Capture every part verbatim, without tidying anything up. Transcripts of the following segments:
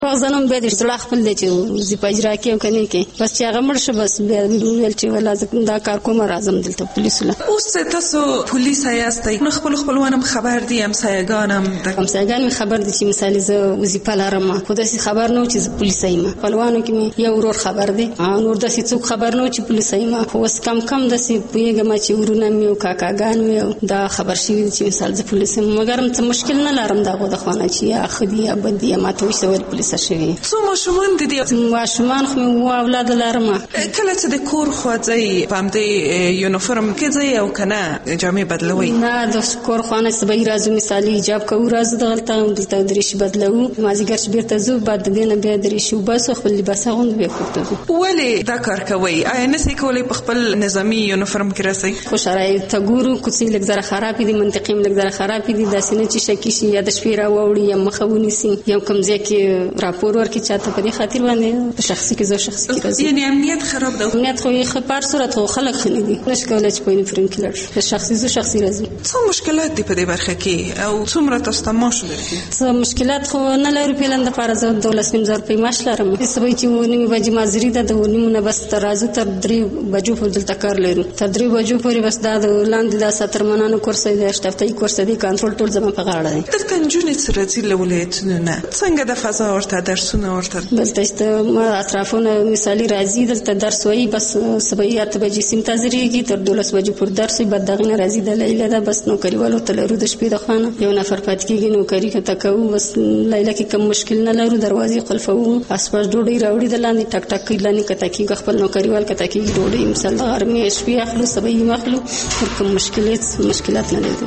غزنم به د زړه خپل دی چې وزي په اجرا کې او کني کې بس چې هغه مړ شو بس بیا ویل چې ولا دا کار کوم راځم دلته پولیسو له. اوس تاسو پولیس یاستئ نو خپل خپلوانم خبر دي هم سایګانم د همسایګان خبر دي چې مثال زه وظیفه لرم خو داسې خبر نه چې پولیس ایم خپلوانو کې یو ورور خبر دي نور داسې څوک خبر نه چې پولیس ایم خو اوس کم کم داسې پیګم چې ورونه مې او کاکاګان مې دا خبر شي چې مثال زه پولیس ایم مګر څه مشکل نه لرم دا غو د خوانه چې یا خدي یا بدی ما ته وسول پولیس شوی څو ماشومان دي ماشومان خو مې اولاد لرم کله چې د کور خوځي پام دی یونیفورم کې ځي او کنه جامې بدلوي نه د کور خوانه سبې راځو مثالي حجاب کو راځو دغلته دلته درېش بدلو مازیګر بیرته زو بعد دینه بیا درېش وبس خپل لباس غوند به کوته ولی دا کار کوي آیا نسې کولی په خپل نظامی یونیفورم کې راسي خو شرایط ته ګورو کوڅې لږ زره خراب دي منطقې لږ زره خراب دي داسې نه چې شکی شي یا د شپې راوړي یا مخه ونیسي یو کوم ځای کې راپور ورکړي چاته په دې خاطر باندې په شخصي کې زو شخصي کې راځي یعنی امنیت خراب ده امنیت خو یې خبر صورت خو خلک خني دي نش کولای چې په یونیفورم کې لړ په شخصي زو شخصي راځي څه مشکلات دي په دې برخه کې او څومره تاسو ته معاش ورکړي څه مشکلات خو نه لري په لنده پر زو دولس نیم زر په معاش لرم سبې چې ونی بجې مازری ده د ونیمونه بس تر راځو تر درې بجو په دلته کار لرو تر درې بجو پورې بس دا د لاندې د ستر منانو کورس دی شتفتي کورس دی کنټرول ټول زما په غاړه دی دلته نجونې سره ځي له ولایتونو نه څنګه د فضا ورته درسونه ورته دلته است اطرافونه مثالي راځي دلته درس وایي بس سبې اته بجې سیم تازریږي تر دولس بجې پر درس بعد دغه راځي د لیله ده بس نوکری والو تلرو د شپې د خانه یو نفر پات کېږي نوکری کته کوو بس لیله کې کوم مشکل نه لرو دروازې قلفو اسپاس ډوډۍ راوړي د لاندې ټک ټک کیلانی کته کې خپل نوکریوال کته کې ډوډۍ مثال غرمه شپې اخلو سبې مخلو کوم مشکلات مشکلات نه لري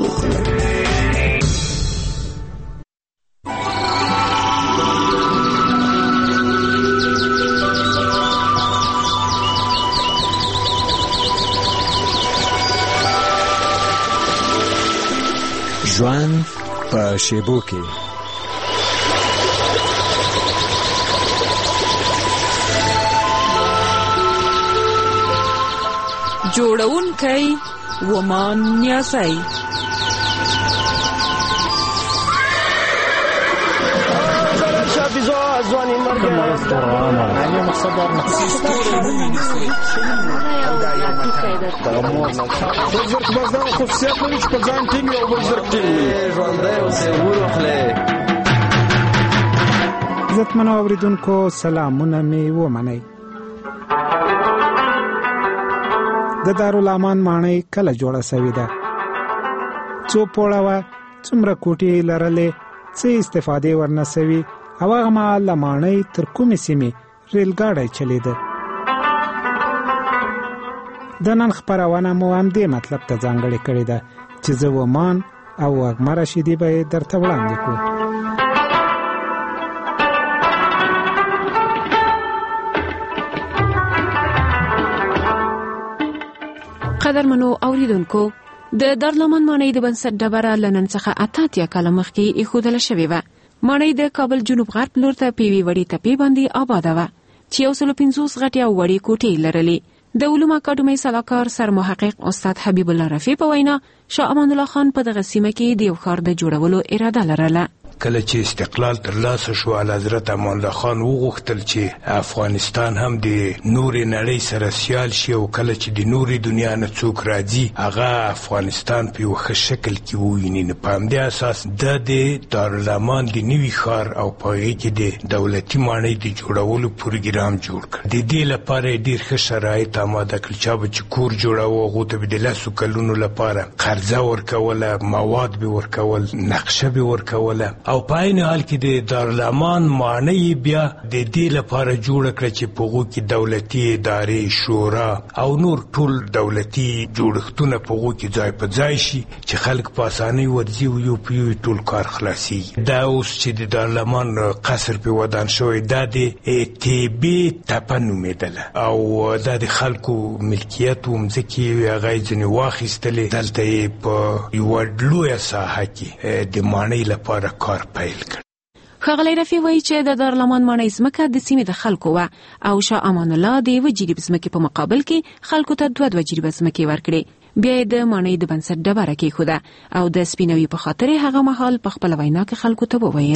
ژوند په شیبو کې جوړونکی ومان نیاسي ځواني مرګ علی مصدر وزرک بازار خصوصیت لري چې په ځان ټیم یو وزرک ټیم ژوندۍ اوسې ورخله عزتمنو اوریدونکو سلامونه مې ومنئ د دارالامان ماڼۍ کله جوړه شوې ده څو پوړه وه څومره کوټې لرلې څه استفادې ورنه شوي او هغه مهال له ماڼۍ تر کومې سیمې ریلګاډی چلیده د نن خپرونه مو همدې مطلب ته ځانګړې کړې ده چې زه ومان او وږمه رشیدي به یې درته وړاندې کړو قدرمنو اوریدونکو د دارالامان ماڼۍ د بنسټ ډبره له نن څخه اته اتیا کاله مخکې ایښودله شوې وه. ماڼۍ د کابل جنوب غرب لور ته په یوې وړې تپې باندې آباده وه چې یو سلو پنځوس غټې او وړې کوټې لرلې. د علومو اکاډمۍ سلاکار سرمحقق استاد حبیب الله رفیع په وینا شاه امان الله خان په دغه سیمه کې د یو ښار د جوړولو اراده لرله. کله چې استقلال ترلاسه شو حضرت امان الله خان وغوښتل چې افغانستان هم د نورې نړۍ سره سیال شي او کله چې د نورې دنیا نه څوک راځي هغه افغانستان په یو ښه شکل کې وویني. نو په همدې اساس د د دارالامان د نوي ښار او په هغې کې د دولتي ماڼۍ د جوړولو پروګرام جوړ کړ. د دې لپاره یې ډېر ښه شرایط اماده کړل. چا به چې کور جوړاوه هغو ته به د لسو کلونو لپاره قرضه ورکوله، مواد به ورکول، نقشه به ورکوله او په عین حال کې د دارالامان ماڼۍ بیا د دې لپاره جوړه کړه چې په هغو کې دولتي ادارې، شورا او نور ټول دولتي جوړښتونه په هغو کې ځای په ځای شي چې خلک په اسانۍ ورځي او یو په یو ټول کار خلاصېږي. دا اوس چې د دارالامان قصر پې ودان شوی دا د تیبې تپه نومېدله او دا د خلکو ملکیت و مځکې هغه یې ځینې واخیستلې. دلته یې په یوه لویه ساحه کې د ماڼۍ لپاره کار پیل کړ. ښاغلی رفیع وایي چې د دارالامان ماڼۍ ځمکه د سیمې د خلکو وه او شاه امان الله د یوه جریب ځمکې په مقابل کې خلکو ته دوه دوه جریبه ځمکې ورکړې. بیا یې د ماڼۍ د بنسټ ډبره کېښوده او د سپینوي په خاطر هغه مهال په خپله وینا کې خلکو ته وویل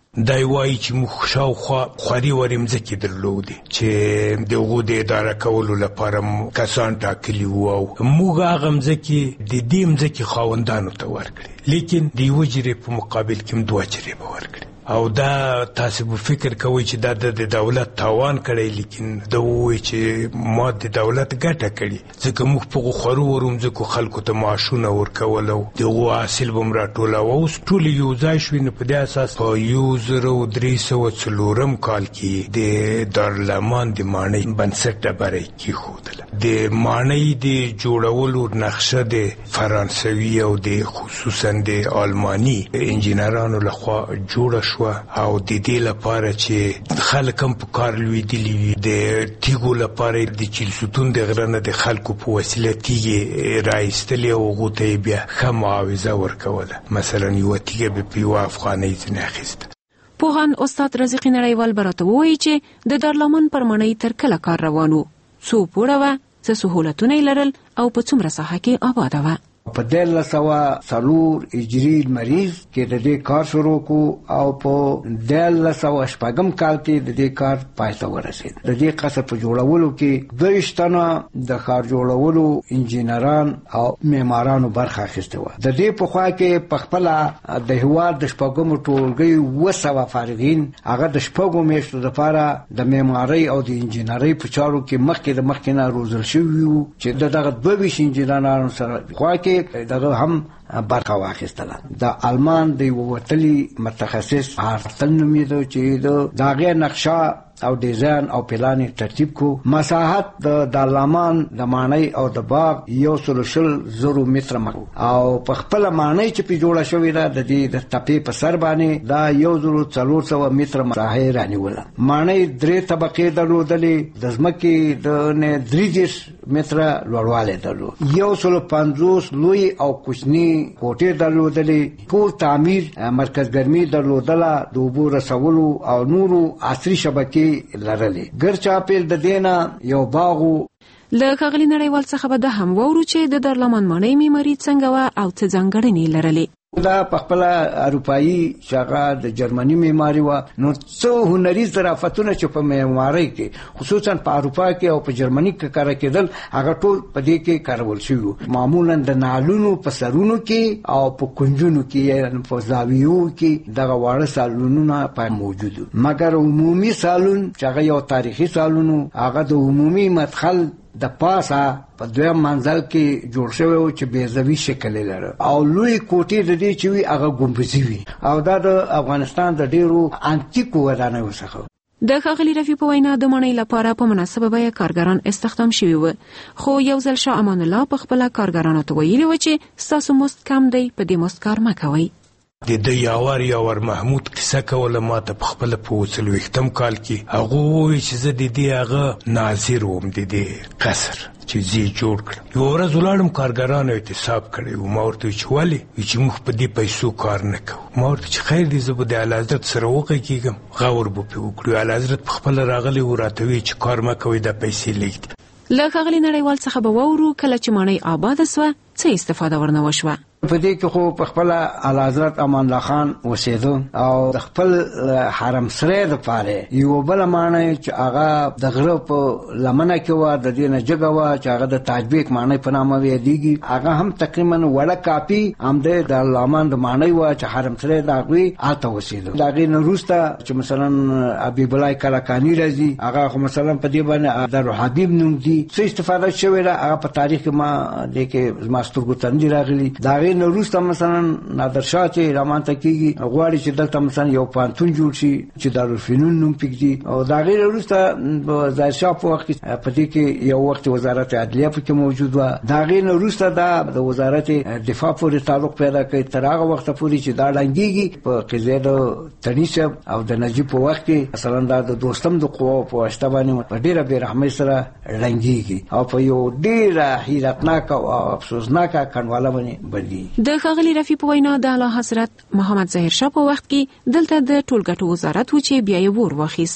دای وایي چې موږ شاوخوا خوري ورې مځکې درلودې چې د هغو د اداره کولو لپاره کسان ټاکلي وو او موږ هغه مځکې د دې مځکې خاوندانو ته ورکړې، لیکن د یوه جرې په مقابل کې هم دوه جرې به ورکړې. او دا تاسو به فکر کوئ چې دا د دولت تاوان کړی، لیکن دا وایي چې ما د دولت ګټه کړې، ځکه موږ په خورو ورو مځکو خلکو ته معاشونه ورکول او د هغو حاصل به م راټولاوه. اوس ټول یو ځای شوي، نو په دې اساس په یو زره درې سوه څلورم کال کې د دارالامان د ماڼۍ بنسټ ډبره یې کېښودله. د ماڼۍ د جوړولو نقشه د فرانسوي او د خصوصا د آلماني انجینرانو لخوا جوړه شوه او د دې لپاره چې خلک هم په کار لوېدلي وي، د تیږو لپاره د چیلسوتون د غره نه د خلکو په وسیله تیږې راایستلې او هغو ته یې بیا ښه معاوضه ورکوله. مثلا یوه تیږه به په یوه افغانۍ ځینې اخیسته. پوهاند استاد رزقي نړیوال به راته ووایي چې د دارالامان پر ماڼۍ تر کله کار روان و، څو پوړه وه، څه سهولتونه یې لرل او په څومره ساحه کې آباده وه. په دیارلس سوه څلور هجري لمریز کې د دې کار شروع کو او په دیارلس سوه شپږم کال کې د دې کار پای ته ورسېد. د دې قصر په جوړولو کې دوه تنه د ښار جوړولو انجینران او معمارانو برخه اخیستې وه. د دې په خوا کې په خپله د هېواد د شپږمو ټولګۍ اووه سوه فارغین هغه د شپږو میاشتو دپاره د معمارۍ او د انجینرۍ په چارو کې مخکې د مخکې نه روزل شوي وو چې د دغه دوه ویشت انجینرانو سره خوا کې دغه هم برخه واخیستله. د آلمان د یوه وتلي متخصص هارتل نومېده چې د هغې نقشه او ډیزاین او پلان ترتیب کو. مساحت د دارالامان د ماڼۍ او د باغ یو سل شل زرو متره مکو او په خپل ماڼۍ چې په جوړه شوې ده د دې د تپې په سر باندې دا یو زرو څلور سوه متره مساحه رانیوله. ماڼۍ درې طبقې درلودلې، د ځمکې د نه درې دېرش متره لوړوالی درلود، یو سل پنځوس لوی او کوچني کوټې درلودلې، کور تعمیر مرکز ګرمي درلودله، د اوبو رسولو او نورو عصري شبکې لرلې. ګرچاپیل د دینا یو باغو. له ښاغلي نړیوال څخه به دا هم واورو چې د دارالامان ماڼۍ معماري څنګه وه او څه ځانګړنې لرلې. دا په خپله اروپایي چې هغه د جرمني معماري وه، نو څه هنري ظرافتونه چې په معمارۍ کې خصوصا په اروپا کې او په جرمني کې کار کېدل هغه ټول په دې کې کارول شوي وو. معمولا د نالونو په سرونو کې او په کنجونو کې په زاویو کې دغه واړه سالونونه په موجود وو، مګر عمومي سالون چې هغه یو تاریخي سالون وو، هغه د عمومي مدخل د پاسه په دویم منزل کې جوړ شوی و چې بیضوي شکل یې لره او لوی کوټې د دې چې وي هغه ګمبزي وي او دا د افغانستان د ډېرو انتیکو ودانیو څخه. د ښاغلي رفیع په وینا د ماڼۍ لپاره په مناسبه بیه کارګران استخدام شوي وو، خو یو ځل شاه امان الله په خپله کارګرانو ته ویلي و چې ستاسو مزد کم دی، په دې مزد کار مه کوئ. د د یاور یاور محمود کیسه کوله ما ته په خپله په اووه څلوېښتم کال کې. هغه ووایي چې زه د دې هغه ناظر وم د دې قصر چې زه یې جوړ کړم. یوه ورځ ولاړم کارګرانو اعتصاب کړی و. ما ورته چې ولې؟ وایي چې موږ په دې پیسو کار نه کوو. ما ورته چې خیر دی زه به د اعلیحضرت سره وغږېږم، غور به پرې وکړو. اعلیحضرت په خپله راغلی و راته وایي چې کار مه کوئ دا پیسې لږ دي. له ښاغلي نړیوال څخه به واورو کله چې ماڼۍ آباده سوه څه استفاده ورنه وشوه. په دې کې خو په خپله اعلیحضرت امان الله خان اوسېده او د خپل حرم سرای دپاره یوه بله ماڼۍ چې هغه د غره په لمنه کې وه، د دې نه جګه وه چې هغه د تاجبیک ماڼۍ په نامه یادېږي، هغه هم تقریبا وړه کاپي همدې د دارالامان د ماڼۍ وه چې حرم سرای د هغوی هلته اوسېده. د هغې نه وروسته چې مثلا حبیب الله کلکاني راځي، هغه خو مثلا په دې باندې دارالحبیب نوم دي، څه استفاده شوې ده هغه په تاریخ کې ما دې کې زما سترګو ته نه دي راغلي. د هغې نه وروسته مثلا نادرشاه چې رامنځته کېږي غواړي چې دلته مثلا یو پوهنتون جوړ شي چې دارالفنون نوم پرېږدي او د هغې نه وروسته ظاهرشاه په وخت کې په دې کې یو وخت وزارت عدلیه پکې موجود وه. د هغې نه وروسته دا د وزارت دفاع پورې تعلق پیدا کوي تر هغه وخته پورې چې دا ړنګېږي په قضیه د تڼي صاحب او د نجیب په وخت کې مثلا دا د دوستم د قواو په واسطه باندې په ډېره بېرحمۍ سره ړنګېږي او په یو ډېره حیرتناکه او افسوسناکه کنډواله باندې بدلېږي. د ښاغلي رفیع په وینا د اعلی حضرت محمد ظاهر شاه په وخت کې دلته د ټولګټو وزارت و چې بیا یې ور واخیست.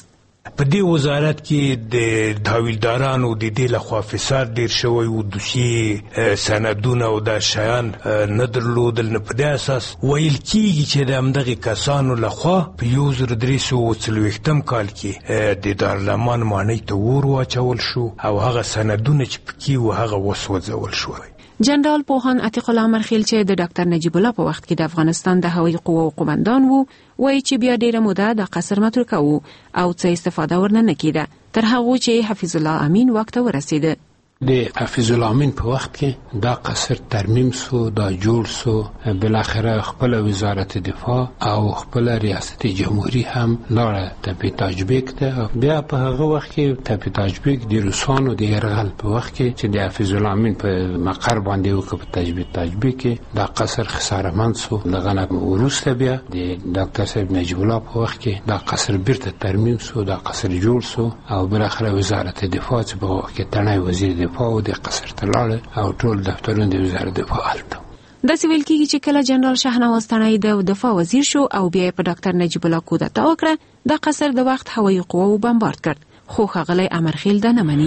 په دې وزارت کې د تحویلدارانو د دې لخوا فساد ډیر شوی او دوسیې سندونه او دا شیان نه درلودل. نه په دې اساس ویل کېږي چې د همدغې کسانو لخوا په یو زر درې سوه څلوېښتم کال کې د دارالمان ماڼۍ ته اور واچول شو او هغه سندونه چې پکې وو هغه وسوځول شول. جنرال پوهان عتیق الله امرخیل چې د ډاکټر نجیب الله په وخت کې د افغانستان د هوایي قوو قومندان وو وایي چې بیا ډیره موده د قصر متروکه وو او څه استفاده ورنه نه کېده تر هغو چې حفیظ الله امین وخت ته ورسېده. د حفیظ الله امین په وخت کې دا قصر ترمیم سو، دا جوړ سو، بالاخره خپل وزارت دفاع او خپل ریاست جمهوری هم لاړه تپی تاجبیک ته. بیا په هغه وخت کې تپی تاجبیک د روسانو د یرغل په وخت کې چې د حفیظ الله امین په مقر باندې وکړ په تجبیک تاجبیک کې دا قصر خسارمند سو. دغه وروسته بیا د ډاکټر صاحب نجیب الله په وخت کې دا قصر بیرته ترمیم سو، دا قصر جوړ سو او بالاخره وزارت دفاع چې په وخت کې تنه وزیر دفاع او د قصر ته لاړ او ټول دفترونه د وزارت دفاع هلته. داسې ویل کېږي چې کله جنرال شاهنواز تڼۍ د دفاع وزیر شو او بیا په ډاکټر نجیب الله کودتا وکړه دا قصر د وخت هوایي قواو بمبارد کړ خو ښاغلی امرخیل دا نه مني.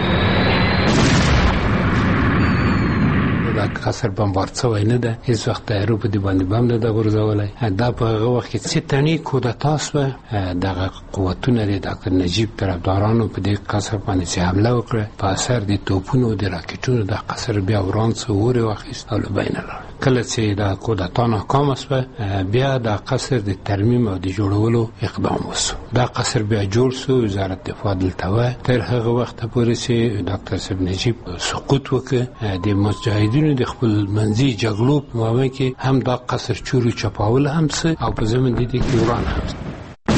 دا قصر بمبارد شوی نه ده، هیڅ وخت طیارو په دې باندې بم نه ده غورځولی. دا په هغه وخت کې چې تڼۍ کودتا سوه دغه قوتونه د ډاکټر نجیب طرفدارانو په دې قصر باندې چې حمله وکړه په اثر د توپونو د راکټونو دا قصر بیا وران سو، اور یې واخیست او له بینه لاړ. کله چې دا کودتا ناکامه سوه بیا دا قصر د ترمیم او د جوړولو اقدام وسو. دا قصر بیا جوړ سو، وزارت دفاع دلته وه تر هغه وخته پورې چې ډاکټر صاحب نجیب سقوط وکړ. د مجاهدینو د خپل منځي جګړو په موقع کې هم دا قصر چورو چپاول هم څه او په زمین د دې کې وران هم څه.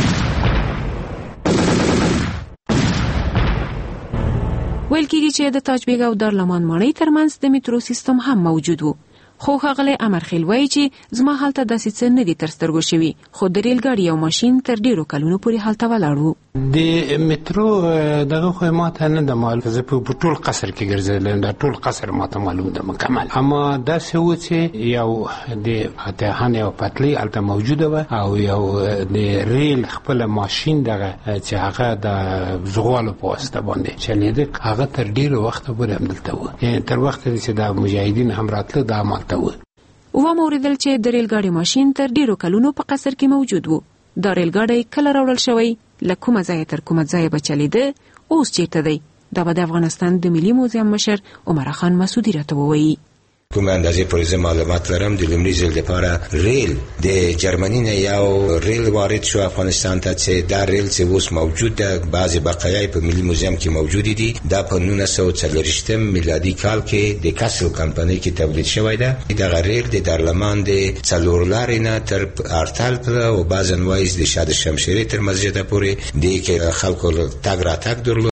ویل کېږي چې د تاج بیګ او دارالمان ماڼۍ ترمنځ د میترو سیستم هم موجود و خو ښاغلی امرخیل وایي چې زما هلته داسې څه نه دي تر سترګو شوي خو د ریل ګاډي او ماشین تر ډېرو کلونو پورې هلته ولاړ و. د میترو دغه خو ماته نه ده معلوم، زه په ټول قصر کې ګرځېدلم، دا ټول قصر ماته معلوم ده مکمل. اما داسې و چې یو د فاتحان یو پټلۍ هلته موجوده وه او یو د ریل خپله ماشین دغه چې هغه د زغوالو په واسطه باندې چلېده هغه تر ډېرو وخته پورې همدلته و، یعنې تر وخته چې د مجاهدین هم راتله دا عمل وما اوریدل چې د ریل ګاډي ماشین تر ډیرو کلونو په قصر کې موجود و. دا ریل ګاډی کله راوړل شوی، له کومه ځایه تر کومه ځایه به چلیده، اوس چیرته دی؟ دا به د افغانستان د ملي موزیم مشر عمر خان مسعودي راته ووایي. کوم اندازې پورې زه معلومات لرم د لومړي ځل لپاره ریل د جرمني نه یو ریل وارد شو افغانستان ته چې دا ریل چې اوس موجود ده بعضې بقایای په ملي موزیم کې موجودې دي. دا په نولس سوه څلوېښتم میلادي کال کې د کاسل کمپنۍ کې تولید شوی ده. دغه ریل د دارالمان د څلور لارې نه تر ارتل پله او بعضن وایي د شاه د شمشېرې تر مسجده پورې دې کې خلکو تګ راتګ درلود.